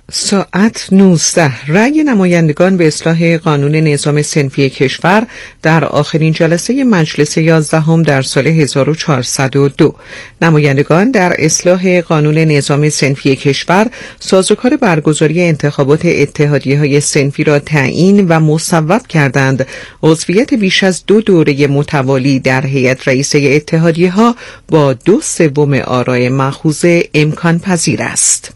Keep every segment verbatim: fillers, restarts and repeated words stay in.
ساعت نوزده. رأی نمایندگان به اصلاح قانون نظام صنفی کشور در آخرین جلسه مجلس یازدهم در سال هزار و چهارصد و دو. نمایندگان در اصلاح قانون نظام صنفی کشور سازوکار برگزاری انتخابات اتحادیه‌های صنفی را تعیین و مصوب کردند. عضویت بیش از دو دوره متوالی در هیئت رئیسه اتحادیه‌ها با دو سوم آرای مأخوذه امکان پذیر است.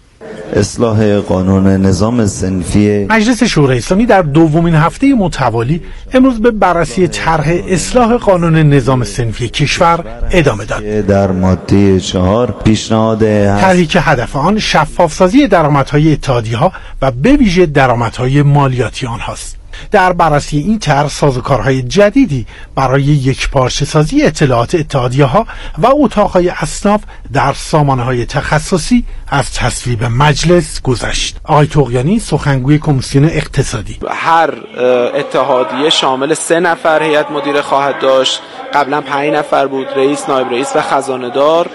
اصلاح قانون نظام صنفی مجلس شورای اسلامی در دومین هفته متوالی امروز به بررسی طرح اصلاح قانون نظام صنفی کشور ادامه داد. در ماده چهار پیشنهاد طرحی که هدف آن شفافسازی درآمدهای اتحادیه‌ها و به ویژه درآمدهای مالیاتی آنهاست. در بررسی این طرح سازوکارهای جدیدی برای یکپارچه سازی اطلاعات اتحادیه‌ها و اتاق‌های اصناف در سامانه‌های تخصصی از تصویب مجلس گذشت. آقای طغیانی سخنگوی کمیسیون اقتصادی: هر اتحادیه شامل سه نفر هیئت مدیره خواهد داشت. قبلا پنج نفر بود، رئیس، نایب رئیس و خزانه‌دار،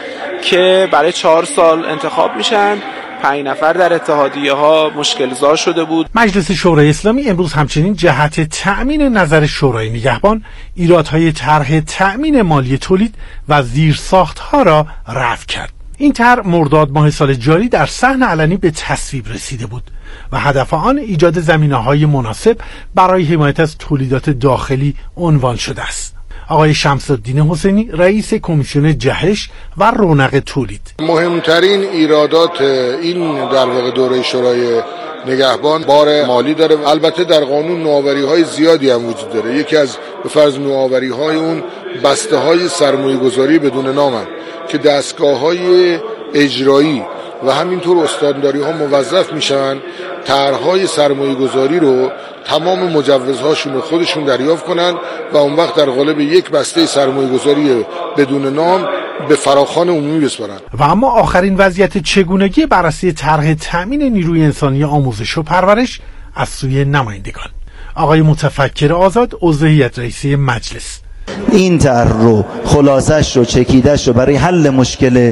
که برای چهار سال انتخاب میشن. پنج نفر در اتحادیه ها مشکل زا شده بود. مجلس شورای اسلامی امروز همچنین جهت تأمین نظر شورای نگهبان ایرادهای طرح تأمین مالی تولید و زیرساختها را رفع کرد. این طرح مرداد ماه سال جاری در صحن علنی به تصویب رسیده بود و هدف آن ایجاد زمینه‌های مناسب برای حمایت از تولیدات داخلی عنوان شده است. آقای شمس‌الدین حسینی رئیس کمیسیون جهش و رونق تولید: مهمترین ایرادات این در واقع دوره شورای نگهبان بار مالی داره. البته در قانون نوآوری‌های زیادی هم وجود داره. یکی از به فرض نوآوری‌های اون بسته‌های سرمایه‌گذاری بدون نامن که دستگاه‌های اجرایی و همینطور استانداری ها موظف میشن طرح‌های سرمایه‌گذاری رو تمام مجوزهاشون رو خودشون دریافت کنن و اون وقت در قالب یک بسته سرمایه‌گذاری بدون نام به فراخوان عمومی بسپارن. و اما آخرین وضعیت چگونگی بررسی طرح تأمین نیروی انسانی آموزش و پرورش از سوی نمایندگان: آقای متفکر آزاد عضو هیئت رئیسه مجلس: این طرح رو خلاصش رو چکیدش رو برای حل مشکل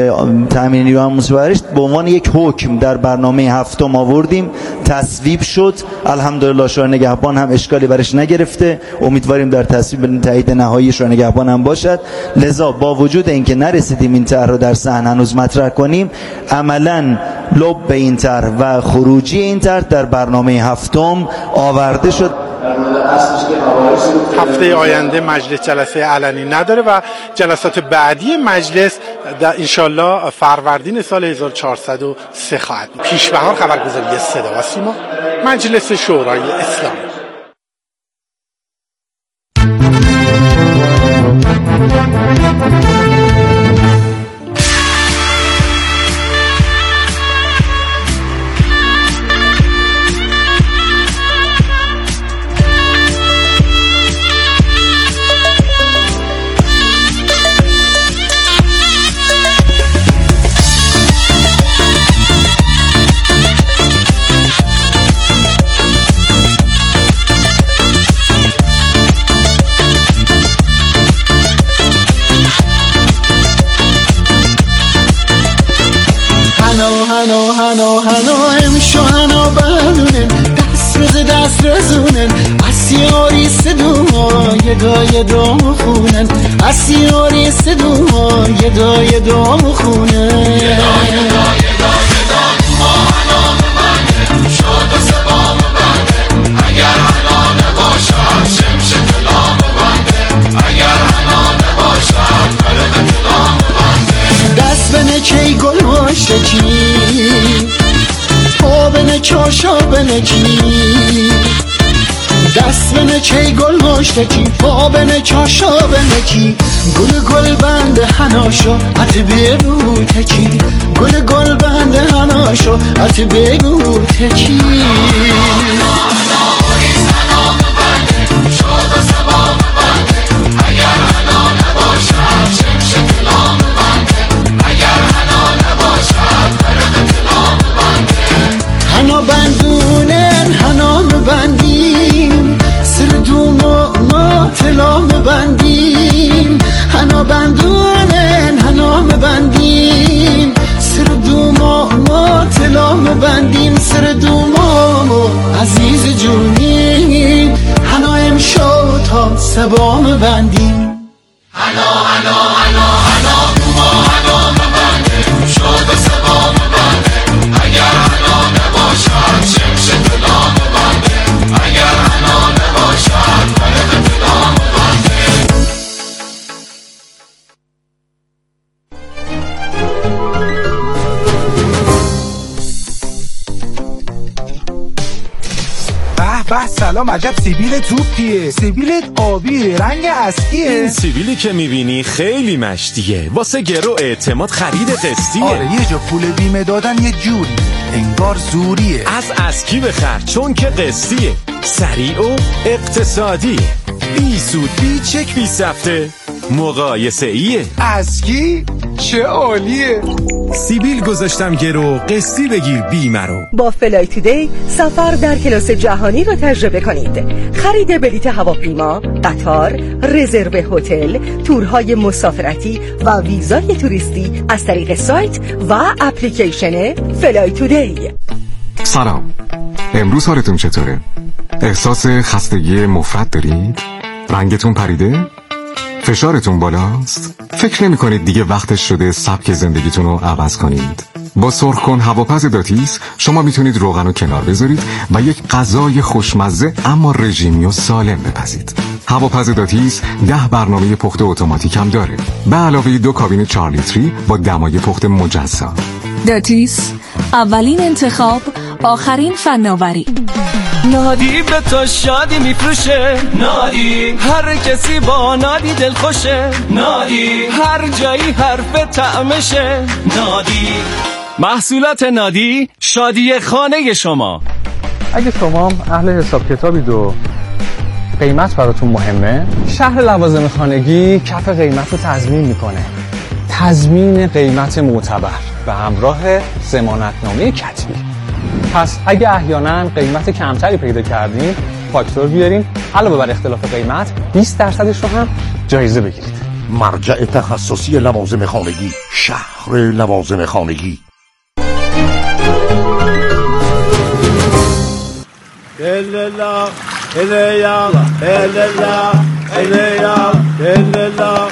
تامین نیروی آموزش و پرورش به عنوان یک حکم در برنامه هفتم آوردیم، تصویب شد. الحمدلله شورای نگهبان هم اشکالی برش نگرفته. امیدواریم در تصویب تایید نهایی شورای نگهبان هم باشد. لذا با وجود اینکه نرسیدیم این طرح رو در صحن هنوز مطرح کنیم، عملاً لب به این طرح و خروجی این طرح در برنامه هفتم آورده شد. هفته آینده مجلس جلسه علنی نداره و جلسات بعدی مجلس در انشالله فروردین سال هزار و چهارصد و سه خواهد. پیشبهار خبرگزاری صدا و سیما، مجلس شورای اسلامی. هنو هنو هنو امشو هنو بلونن دست رز دست رزونن اسیاری سدوهای دای دام خونن اسیاری سدوهای دای دام خونن یه دای دای دای دای ما هنو ببنده شاد و سبا ببنده اگر هنو نباشد شمش طلا ببنده اگر هنو نباشد فرق طلا ببنده دست بنه کی گل باشه کی پا بنه چاشا بنه کی دست بنه کی گل باشه کی پا بنه چاشا بنه کی گل گل بنده هناشو ات بگو تکی گل گل بنده هناشو ات بگو تکی هنا بندونن هنا مبندیم سر دوم ما طلا مبندیم هنا بندونن هنا مبندیم سر دوم ما طلا مبندیم سر دومامو عزیز جونی هنا امشو تا سبام بندیم هنا هنا هنا هنا ما هنا مبنده شد سبام بنده اگر هنا نباشد شمش دلام بنده اگر هنا نباشد فرد دلام بنده. به سلام، عجب سیبیل توپیه. سیبیلت آبی رنگ اسکیه. این سیبیلی که میبینی خیلی مشتیه، واسه گرو اعتماد خرید قسطیه. آره یه جا پول بیمه دادن یه جوری انگار زوریه. از اسکی بخر چون که قسطیه، سریع و اقتصادیه، بی سود بی چک بی سفته، مقایسه ایه. اسکی چه عالیه. سیبیل گذاشتم گرو، قسطی بگیر بیمه رو. با فلای تودی سفر در کلاس جهانی رو تجربه کنید. خرید بلیت هواپیما، قطار، رزرو هتل، تورهای مسافرتی و ویزای توریستی از طریق سایت و اپلیکیشن فلای تودی. سلام، امروز حالتون چطوره؟ احساس خستگی مفرط دارید؟ رنگتون پریده؟ فشارتون بالاست؟ فکر نمی کنید دیگه وقتش شده سبک زندگیتون رو عوض کنید؟ با سرخ کن هواپز داتیس شما میتونید روغن رو کنار بذارید و یک غذای خوشمزه اما رژیمی و سالم بپزید. هواپز داتیس ده برنامه پخت اتوماتیک هم داره، به علاوه دو کابین چهار لیتری با دمای پخت مجزا. داتیس، اولین انتخاب، آخرین فناوری. نادی به تو شادی میفروشه، نادی هر کسی با نادی دل خوشه، نادی هر جایی حرف طعمشه، نادی محصولات نادی شادی خانه شما. اگه شما اهل حساب کتابید و قیمت براتون مهمه، شهر لوازم خانگی کف قیمت رو تضمین میکنه. تضمین قیمت معتبر به همراه ضمانتنامه کتبی. پس اگه احیانا قیمت کمتری پیدا کردین، فاکتور بیارین، علاوه بر اختلاف قیمت بیست درصدش رو هم جایزه بگیرید. مرجع تخصصی لوازم خانگی، شهر لوازم خانگی. الا الا الا الا الا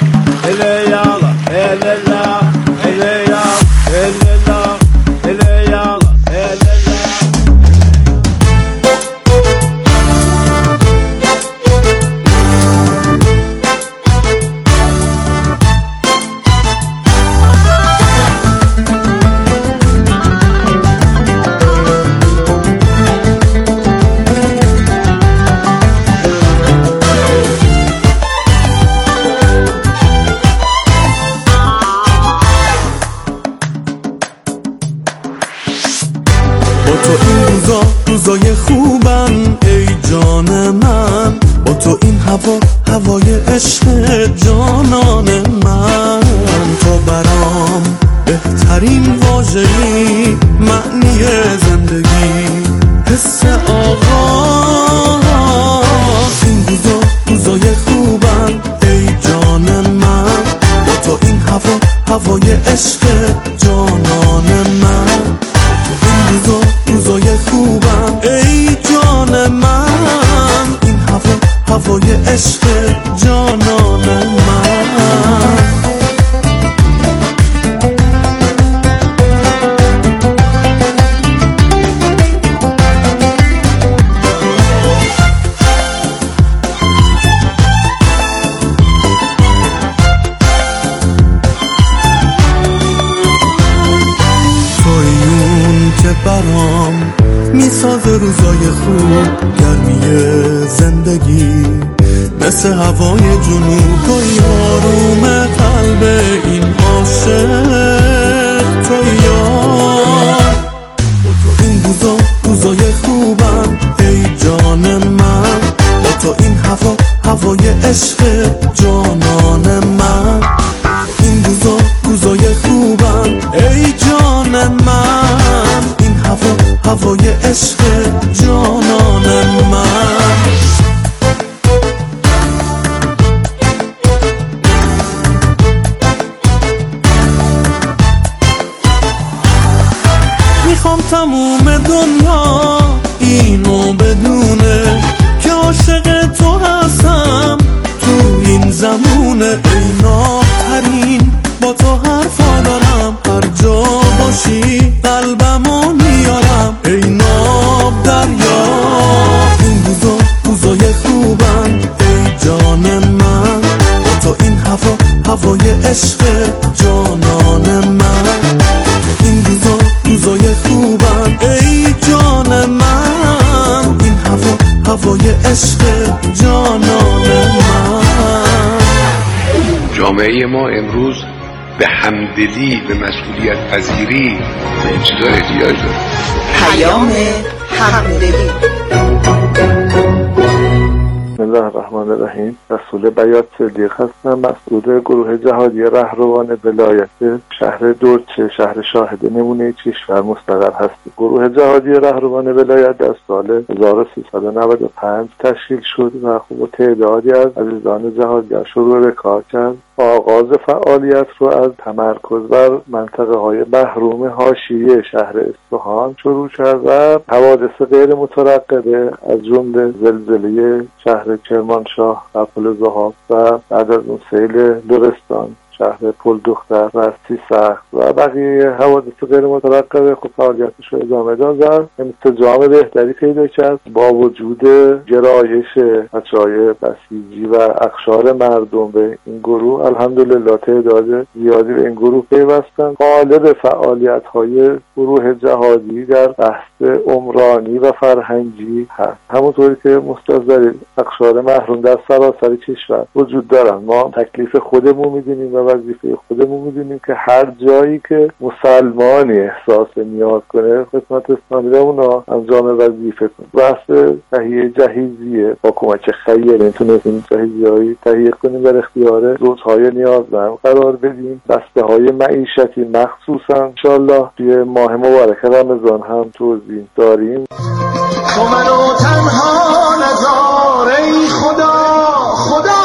روزای خوبم ای جان من، با تو این هوا هوای عشق جانان من. تو برام بهترین واژه‌ای، معنی زندگی، حس آغاز. این روزا روزای خوبم ای جان من، با تو این هوا هوای عشق جانان من. این روزا روزای خوبم ای جان من، این هوا هوای عشق جانان من. برام میسازه روزای خوب، گرمی زندگی مثل هوای جنوب. توی آروم قلب این عاشق، توی یار. با تو این روزا روزای خوبم ای جان من، با تو این هوا هوای عشق جانان من. این روزا روزای خوبم ای جان من، این هوا هوای عشق جانان من. میخوام میخوام تموم دنیا اینو بدونه که عاشق تو هستم تو این زمونه. ای ناپرین با تو حرفا دارم، هر جا باشی قلبمو میارم. ای ناب دریا این روزا روزای خوبن، ای جان من با تو این هوا هوای عشق جانان من. این روزا روزای خوبن، ای جان من این هوا هوای عشق جانان من. جامعه ما امروز به همدلی، به مسئولیت پذیری به این چیزا احتیاج داره. پیام همدلی. بسم الله الرحمن الرحیم. رسول بیات صدیق هستم، مسئول گروه جهادی رهروان ولایت شهر دورچه، شهر شاهد نمونه کشور مستقر هستیم. گروه جهادی رهروان ولایت در سال هزار و سیصد و نود و پنج تشکیل شد و خوب تعدادی از عزیزان جهادگر شروع به کار کرد. آغاز فعالیت رو از تمرکز بر منطقه های محروم حاشیه شهر اصفهان شروع کرد و حوادث غیر مترقبه از جمله زلزله شهر کرمانشاه و پل ذهاب و بعد از اون سیل لرستان شهر پل دختر و سیسخت و بقیه حوادث غیر مترقبه خود فعالیتش رو ادامه داد و انسجام بهتری پیدا کرد. با وجود گرایش بچه‌های بسیجی و اقشار مردم به این گروه، الحمدلله تعداد زیادی به این گروه پیوستن. غالب فعالیت‌های گروه جهادی در بحث عمرانی و فرهنگی هست. همونطوری که مستحضرین اقشار محروم در سراسر کشور وجود دارن. ما تکلیف خودمون می‌دونیم و وظیفه خودمون می‌دونیم که هر جایی که مسلمانی احساس نیاز کنه خدمت اسلامی رو اونا انجام وظیفه کنه. بحث تهیه جهیزیه با کمک خیر میتونیم جهیزیه‌ای تهیه کنیم در اختیار روزهای نیازمند قرار بدیم. بسته‌های معیشتی مخصوصا انشالله توی ماه مبارک رمضان هم توزیع داریم. تو منو تنها نذار ای خدا خدا.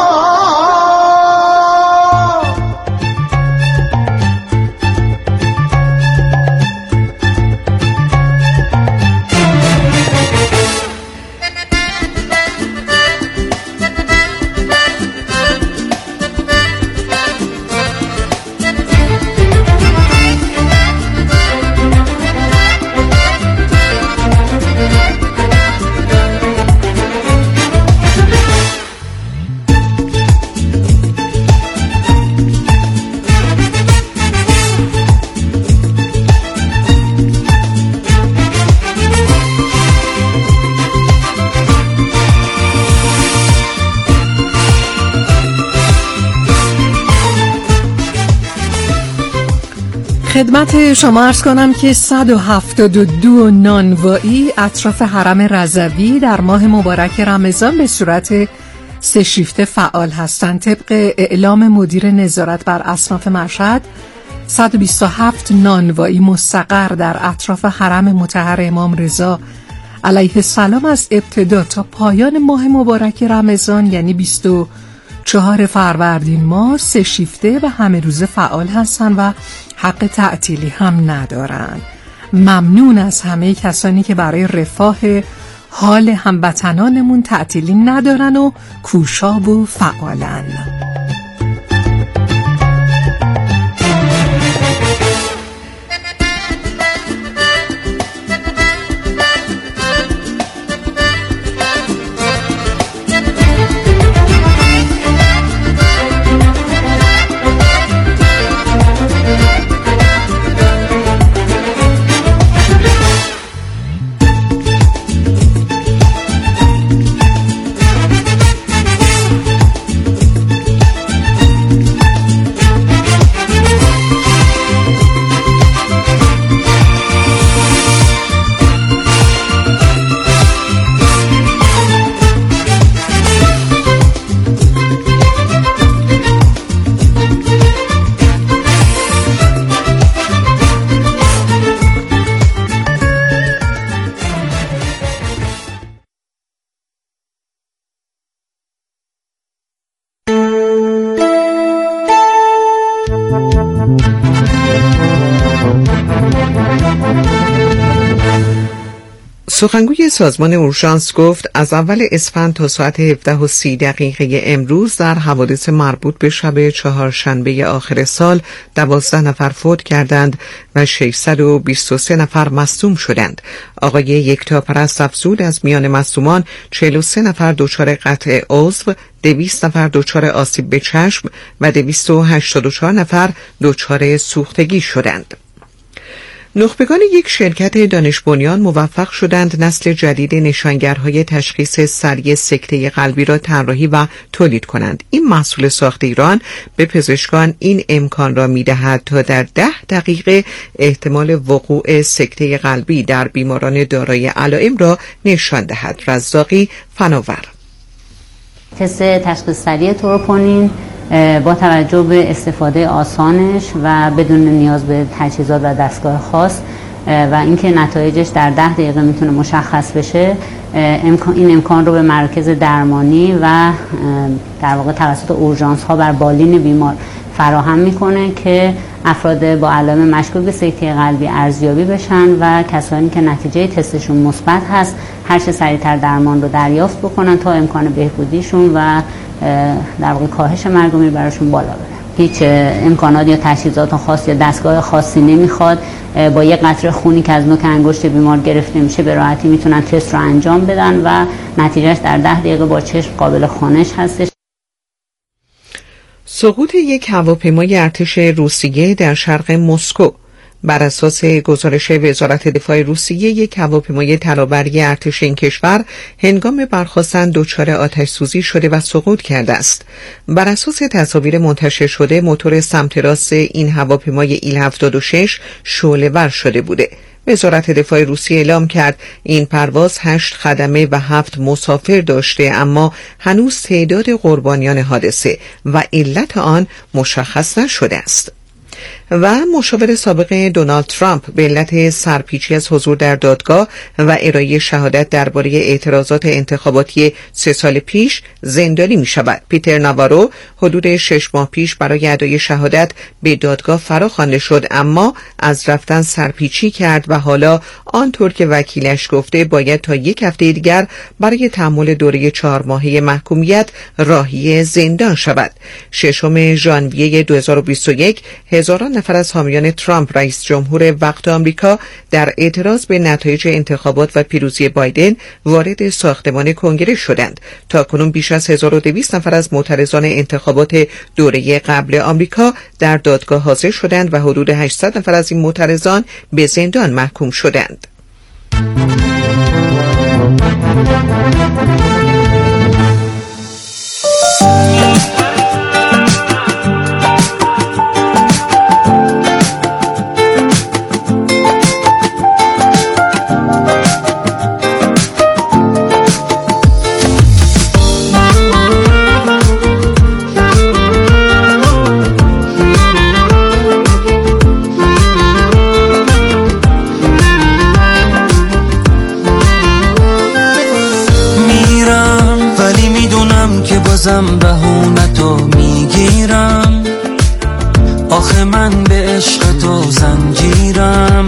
خدمت شما عرض کنم که صد و هفتاد و دو نانوایی اطراف حرم رضوی در ماه مبارک رمضان به صورت سه شیفته فعال هستند. طبق اعلام مدیر نظارت بر اصناف مشهد، صد و بیست و هفت نانوایی مستقر در اطراف حرم مطهر امام رضا علیه السلام از ابتدا تا پایان ماه مبارک رمضان یعنی بیست و چهار فروردین ماه سه شیفته و همه روزه فعال هستند و حق تعطیلی هم ندارند. ممنون از همه کسانی که برای رفاه حال هموطنانمون تعطیلی ندارن و کوشا و فعالن. سخنگوی سازمان اورژانس گفت از اول اسفند تا ساعت هفده و سی دقیقه امروز در حوادث مربوط به شب چهارشنبه آخر سال دوازده نفر فوت کردند و ششصد و بیست و سه نفر مصدوم شدند. آقای یکتاپرست افزود از میان مصدومان چهل و سه نفر دچار قطع عضو، دویست نفر دچار آسیب به چشم و دویست و هشتاد و چهار نفر دچار سوختگی شدند. نخبگان یک شرکت دانش بنیان موفق شدند نسل جدید نشانگرهای تشخیص سریع سکته قلبی را طراحی و تولید کنند. این محصول ساخت ایران به پزشکان این امکان را می‌دهد تا در ده دقیقه احتمال وقوع سکته قلبی در بیماران دارای علائم را نشان دهد. رزاقی، فناور. تست تشخیص سریع تروپونین با توجه به استفاده آسانش و بدون نیاز به تجهیزات و دستگاه خاص و اینکه نتایجش در ده دقیقه میتونه مشخص بشه، این امکان رو به مراکز درمانی و در واقع توسط اورژانس ها بر بالین بیمار فراهم میکنه که افراد با علائم مشکوک به سکته قلبی ارزیابی بشن و کسانی که نتیجه تستشون مثبت هست هر چه سریعتر درمان رو دریافت بکنن تا امکان بهبودیشون و در واقع کاهش مرگ و میر براشون بالا بره. هیچ امکانات یا تجهیزات خاص یا دستگاه خاصی نمیخواد. با یه قطره خونی که از نوک انگشت بیمار گرفته میشه به راحتی میتونن تست رو انجام بدن و نتیجهش در ده دقیقه با چشم قابل خوانش هستش. سقوط یک هواپیمای ارتش روسیه در شرق مسکو. بر اساس گزارش وزارت دفاع روسیه، یک هواپیمای ترابری ارتش این کشور هنگام برخاستن دچار آتش سوزی شده و سقوط کرده است. بر اساس تصاویر منتشر شده، موتور سمت راست این هواپیمای ایل هفتاد و شش شعله‌ور شده بوده. وزارت دفاع روسیه اعلام کرد این پرواز هشت خدمه و هفت مسافر داشته، اما هنوز تعداد قربانیان حادثه و علت آن مشخص نشده است. و مشاور سابق دونالد ترامپ به علت سرپیچی از حضور در دادگاه و ارائه شهادت درباره اعتراضات انتخاباتی سه سال پیش زندانی می شود. پیتر ناوارو حدود شش ماه پیش برای ادای شهادت به دادگاه فراخوانده شد، اما از رفتن سرپیچی کرد و حالا آنطور که وکیلش گفته باید تا یک هفته دیگر برای تحمل دوره چهار ماهه محکومیت راهی زندان شود. ششم ژانویه دو هزار و بیست و یک هزاران نفر از حامیان ترامپ رئیس جمهور وقت آمریکا در اعتراض به نتایج انتخابات و پیروزی بایدن وارد ساختمان کنگره شدند. تاکنون بیش از هزار و دویست نفر از معترضان انتخابات دوره قبل آمریکا در دادگاه حاضر شدند و حدود هشتصد نفر از این معترضان به زندان محکوم شدند. بازم بهونتو میگیرم، آخه من به عشق تو زنجیرم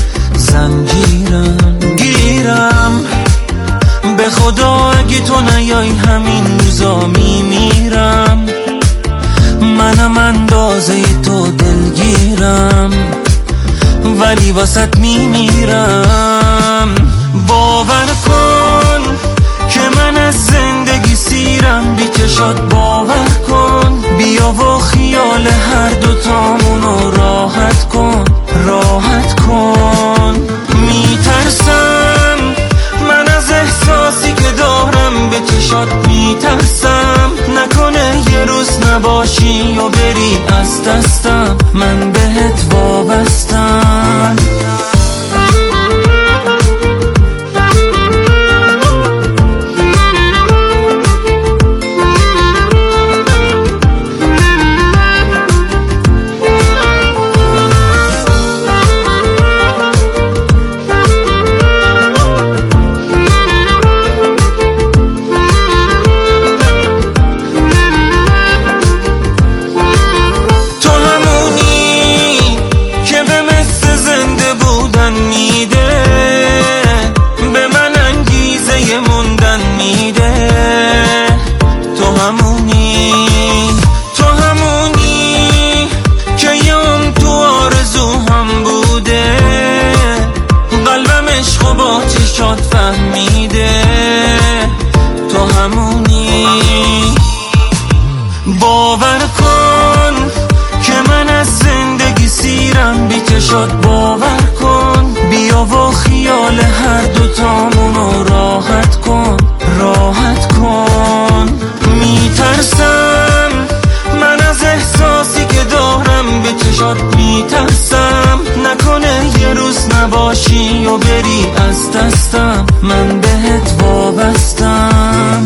زنجیرم گیرم، به خدا اگه تو نیای همین روزا میمیرم، منم اندازه تو دلگیرم ولی واسط میمیرم. باور کن که من از زندگی سیرم، بی چشات باور کن، بیا و خیال هر دوتامونو راحت کن راحت کن. میترسم من از احساسی که دارم، به چشات میترسم نکنه یه روز نباشی و بری از دستم، من بهت وابستم. چشات فهمیده تو همونی. باور کن که من از زندگی سیرم بی چشات، باور کن بیا و خیال هر دوتامونو راحت کن راحت کن. میترسم من از احساسی که دارم به چشات، میترسم نکنه یه روز نباشی و بری از دستم، من بهت وابستم.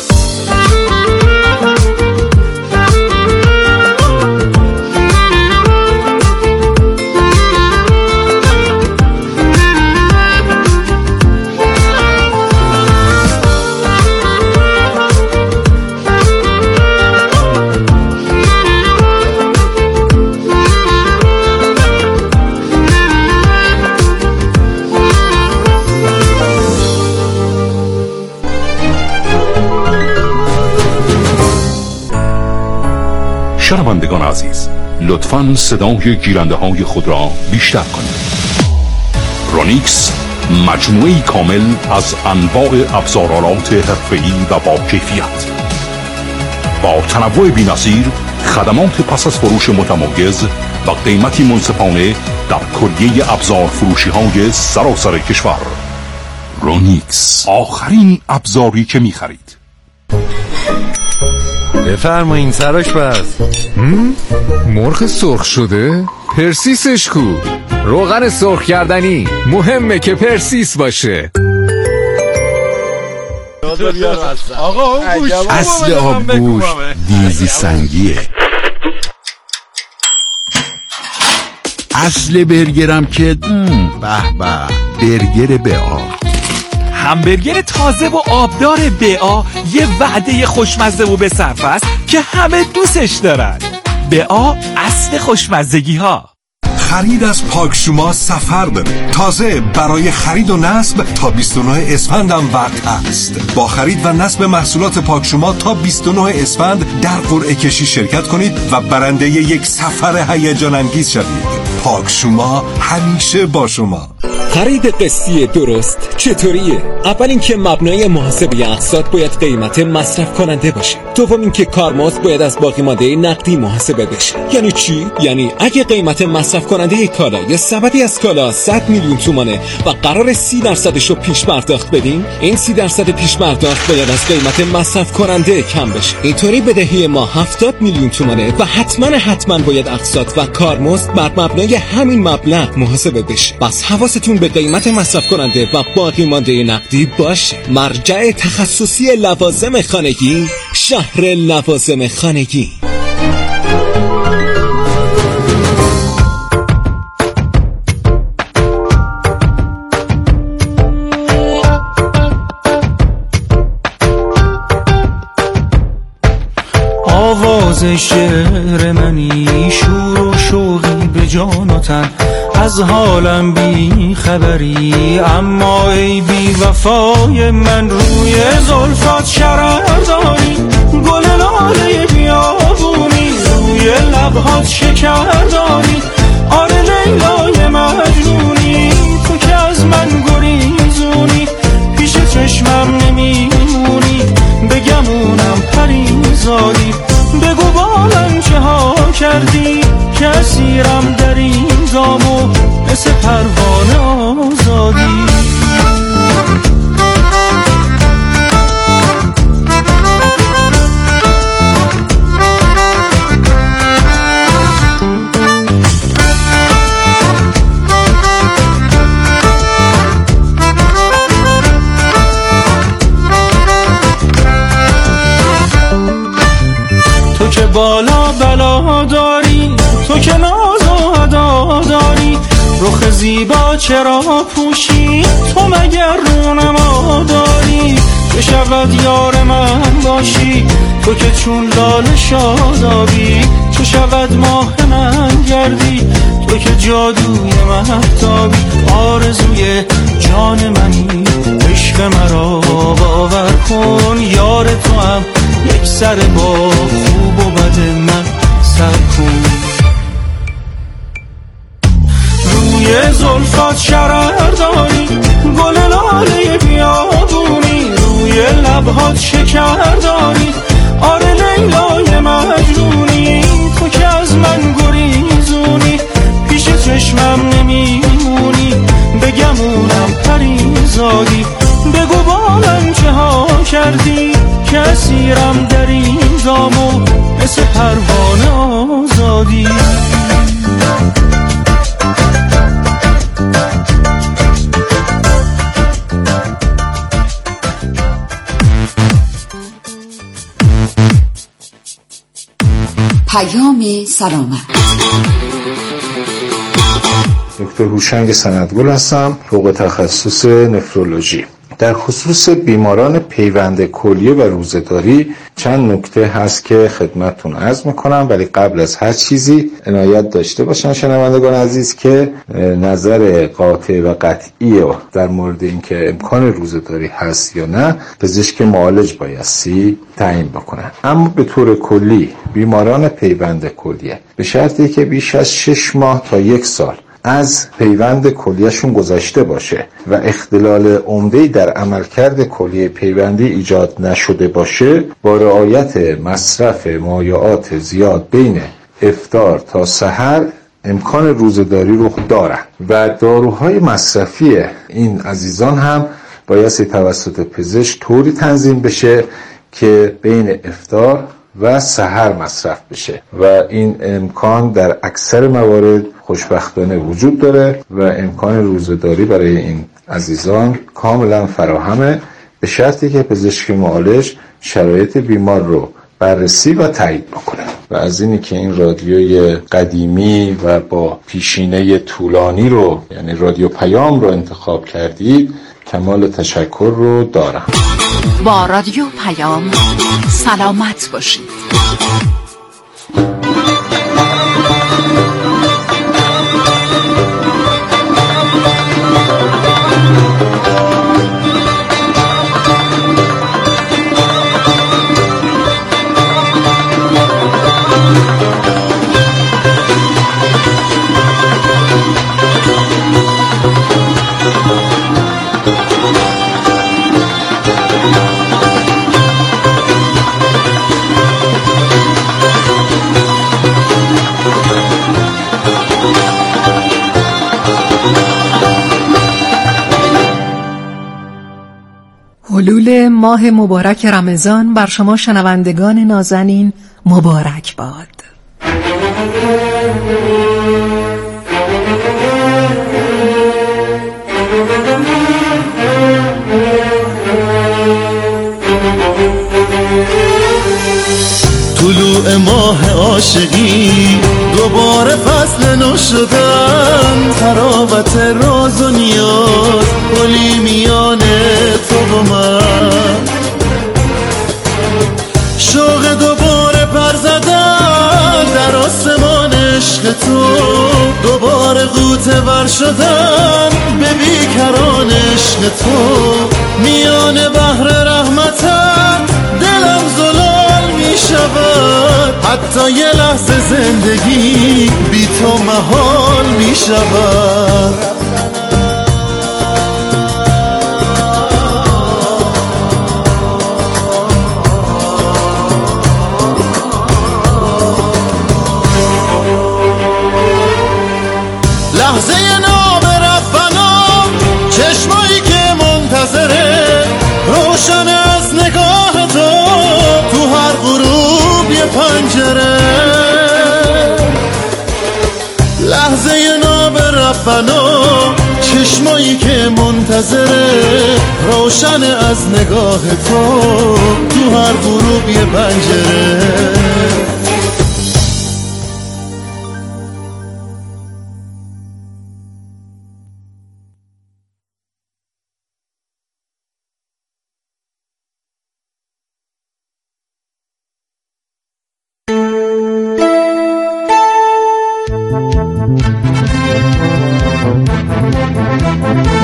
شنوندگان عزیز، لطفاً صدای گیرنده های خود را بیشتر کنید. رونیکس مجموعه‌ای کامل از انواع ابزارآلات حرفه‌ای و با کیفیت، با تنوع بی‌نظیر، خدمات پس از فروش متمایز و قیمتی منصفانه در کلیه ابزار فروشی های سراسر کشور. رونیکس، آخرین ابزاری که می خرید. بفرمایین سراش بس. مرغ سرخ شده؟ پرسیسش کو؟ روغن سرخ کردنی مهمه که پرسیس باشه. آقا اون گوش اصل آبگوش دیزی سنگیه. اصل برگرم که به به برگر بئا، همبرگر تازه و آبدار بئا یه وعده خوشمزه و به صرف است که همه دوستش دارن. بئا اصل خوشمزگی ها. خرید از پاکشوما سفر داره. تازه برای خرید و نصب تا بیست و نه اسفند هم وقت هست. با خرید و نصب محصولات پاکشوما تا بیست و نه اسفند در قرعه کشی شرکت کنید و برنده یک سفر هیجان انگیز شوید. پاکشوما همیشه با شما. خرید قسطی درست چطوریه؟ اول اینکه مبنای محاسبه اقساط باید قیمت مصرف کننده باشه. دوم اینکه کارمزد باید از باقی مانده نقدی محاسبه بشه. یعنی چی؟ یعنی اگه قیمت مصرف کننده کالا یا سبدی از کالا صد میلیون تومانه و قرار سی درصدش رو پیش پرداخت بدیم، این سی درصد پیش پرداخت باید از قیمت مصرف کننده کم بشه. اینطوری بدهی ما هفتاد میلیون تومانه و حتما حتما باید اقساط و کارمزد بر مبنای همین مبلغ محاسبه بشه. بس حواستون به قیمت مصرف کننده و باقی مانده نقدی باشه. مرجع تخصصی لوازم خانگی، شهر لوازم خانگی. آواز شعر منی، شور و شوقی به جان و تن، از حالم بی خبری، اما ای بی وفای من، روی زلفات شرر داری، گل لاله بیابونی، روی لبهات شکر داری، آره لیلای مجنونی، تو که از من گریزونی، پیش چشمم نمیمونی، بگمونم پریزادی، بگو بالم چه ها کردی که اسیرم در این دامو مثل پروانه آزادی. تو که بالا بلا داری، تو که ناز و ادا داری، رخ زیبا چرا پوشی، تو مگر رونما داری، که شود یار من باشی، تو که چون لاله شادابی، تو شود ماه من گردی، تو که جادوی مهتابی، آرزوی جان منی، عشق مرا باور کن، یار تو هم یک سر با خوب و بد من سر کن. روی زلفات شرر داری، گل لاله دلت شکر داری. آره لیلای مجنونی، تو که از من گریزونی، پیش چشمم نمیمونی، بگمونم پریزادی. بگو با من چه ها کردی که اسیرم در این دامو مثل پروانه آزادی. پیام سلامت. دکتر هوشنگ سندگل هستم، فوق تخصص نفرولوژی. در خصوص بیماران پیوند کلیه و روزه‌داری چند نکته هست که خدمتتون عرض میکنم، ولی قبل از هر چیزی عنایت داشته باشن شنوندگان عزیز که نظر قاطع و قطعی در مورد اینکه امکان روزه‌داری هست یا نه پزشک معالج بایستی تعیین بکنن. اما به طور کلی بیماران پیوند کلیه به شرطی که بیش از شش ماه تا یک سال از پیوند کلیه‌شون گذشته باشه و اختلال عمده‌ای در عملکرد کلیه پیوندی ایجاد نشده باشه، با رعایت مصرف مایعات زیاد بین افطار تا سحر امکان روزه‌داری رو دارن و داروهای مصرفی این عزیزان هم بایستی توسط پزشک طوری تنظیم بشه که بین افطار و سحر مصرف بشه و این امکان در اکثر موارد خوشبختانه وجود داره و امکان روزه‌داری برای این عزیزان کاملا فراهمه، به شرطی که پزشک معالج شرایط بیمار رو بررسی و تایید بکنه. و از اینی که این رادیوی قدیمی و با پیشینه طولانی رو، یعنی رادیو پیام رو انتخاب کردید، کمال تشکر رو دارم. با رادیو پیام سلامت باشید. حلول ماه مبارک رمضان بر شما شنوندگان نازنین مبارک باد. طلوع ماه عاشقی، دوباره فصل نو شدن، تراوت راز و نیاز، گلی میان تو و من، شوق دوباره پر زدن در آسمان عشق تو، دوباره غوطه ور شدن به بیکران عشق تو، میان بحر رحمتت دلم زلال می شود، حتی یه لحظه زندگی بی تو محال می شود. لحظه نام رفتنا، چشمایی که منتظره، روشن از نگاه تو، تو هر غروب یه پنجره. لحظه نام رفتنا، چشمایی که منتظره، روشن از نگاه تو، تو هر غروب یه پنجره.